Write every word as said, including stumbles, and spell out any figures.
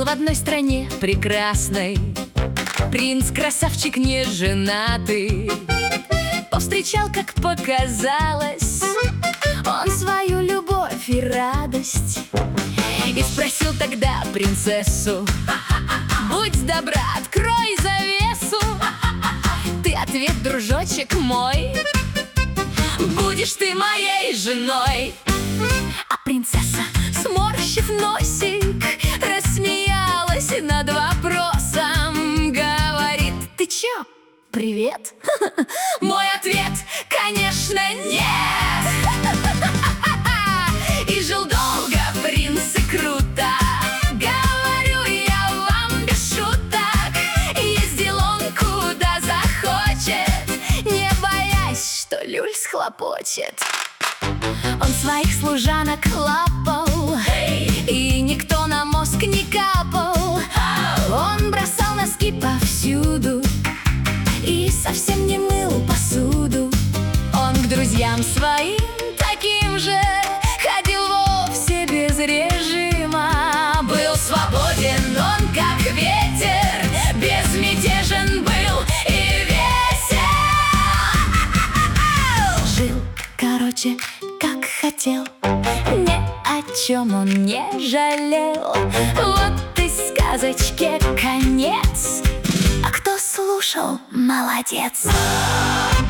в одной стране прекрасной принц-красавчик неженатый. Повстречал, как показалось, он свою любовь и радость. И спросил тогда принцессу: будь добра, открой завесу. Ты ответ, дружочек мой: будешь ты моей женой. А принцесса, сморщив носик, рассмеялась над вопросом. Говорит: ты чё, привет? Мой ответ: конечно, нет. И жил долго принц и круто, говорю я вам без шуток. Ездил он куда захочет, не боясь, что люль схлопочет. Он своих служанок лапал, и никто на мозг не капал. Он бросал носки повсюду и совсем не мыл посуду. Он к друзьям своим таким же ходил вовсе без режима. Был свободен он, как ветер, безмятежен был и весел. Жил, короче, как хотел, ни о чем он не жалел. Вот и сказочке конец, а кто слушал, молодец.